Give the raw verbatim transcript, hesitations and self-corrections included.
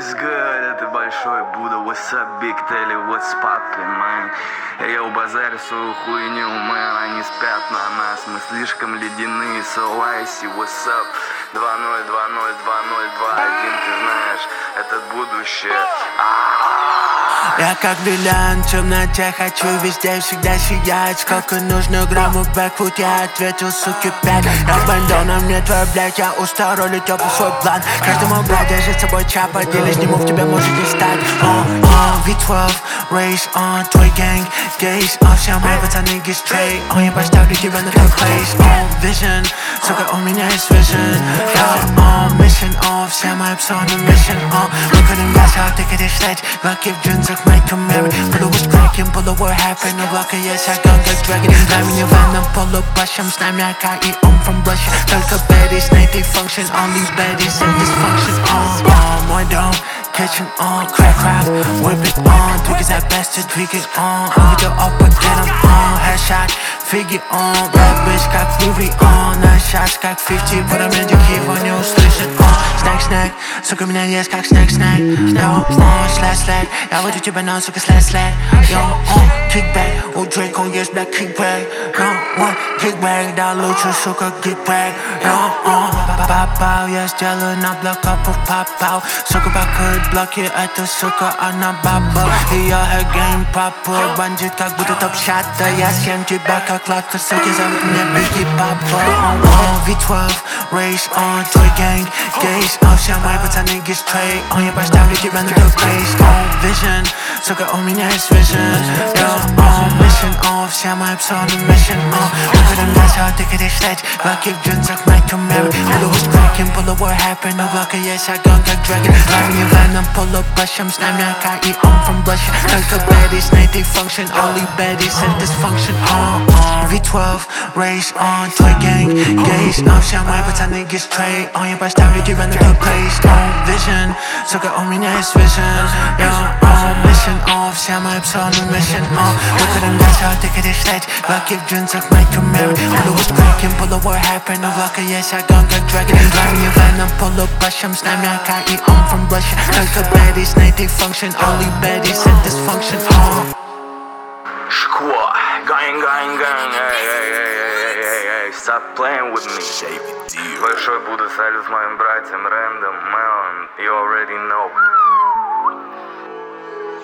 What's good, это Большой Будда. What's up, Big Telly, what's poppin', man? Я базарю свою хуйню, man. Они спят на нас, мы слишком ледяные. So I see, what's up? два ноль два ноль два ноль два один, ты знаешь, это будущее. Я как бриллиант в темноте, хочу везде всегда сиять. Сколько нужно граммов бэкфут, я ответил, суки, пять. Я бандоном, не твой, блядь, я устал ролить по свой план. Каждому, блядь, держи с собой чапа, делись нему, в тебя может не стать. uh, uh, ви двенадцать, race on, твой gang, gaze off. Все мои пацаны get straight on, я поставлю тебя на твой place. On vision, сука, у меня есть vision. Yeah, on mission, on, все мои псоны mission, on. Мы ходим весело, ты хотишь лечь, лаки в джинсах. Make a Mary, pull was cracking, pull the word happen. No blocker, yes, I gon' get dragging. Дай мне веном, pull up башем. С нами АК и он from Russia. Только baddies, native function. Only baddies in this function. On, on, мой дом, kitchen on. Crack, crack, whip it on. Tweak is that bastard, tweak it on. Увидел опыт, get him on. Headshot, figure on. Bad bitch, как Louis on. Наш shots, как fifty. Парамедик, его не услышит on. Snack, snack, сука, меня есть как snack, snack. Yo, on, slash, slash. Я водю тебя на, сука, slash, slash. Yo, on, kickback. У Drake, он есть black kickback. Yo, on, kickback. Да лучше, сука, kickback. Yo, on, папау. Я сделаю на блокапу, папау. Сука, покоит блоки, эта сука, она баба. И я headgame папу. Бандит, как будто топ-шата. Я съем тебя, как латка, суки, зовут меня Biggie Papa. On, on, ви двенадцать, race on, твой gang, gaze off. Все мои пацаны get straight on, я поставлю тебя на твой place. On vision, сука, у меня есть vision. Yeah, on mission, on, все мои псоны mission, on. Мы ходим весело, ты хотишь лечь, лаки в джинсах, make a Mary. Pull was cracking, pull the word happen. No blocker, yes, I gon' get dragging. Дай мне веном, pull up башем. С нами АК и он from Russia. Только baddies, native function. Only baddies in this function. On, on, ви двенадцать, race on, твой gang, gaze off. Все мои пацаны get straight on, я поставлю тебя на твой place. On vision, сука, у меня есть vision. Yeah, on mission, on, все мои псоны mission, on. Мы ходим весело, ты хотишь лечь, лаки в джинсах, make a Mary. Pull was cracking, pull the word happen. No blocker, yes, I gon' get dragging. Дай мне веном, pull up башем. С нами АК и он from Russia. Только baddies, native function. Only baddies in this function, on. Шква, gang, gang, gang, эй, эй, эй, эй, эй, эй, stop playing with me. Большой Будда, салют моим братьям, Рэндом, Мелон, you already know.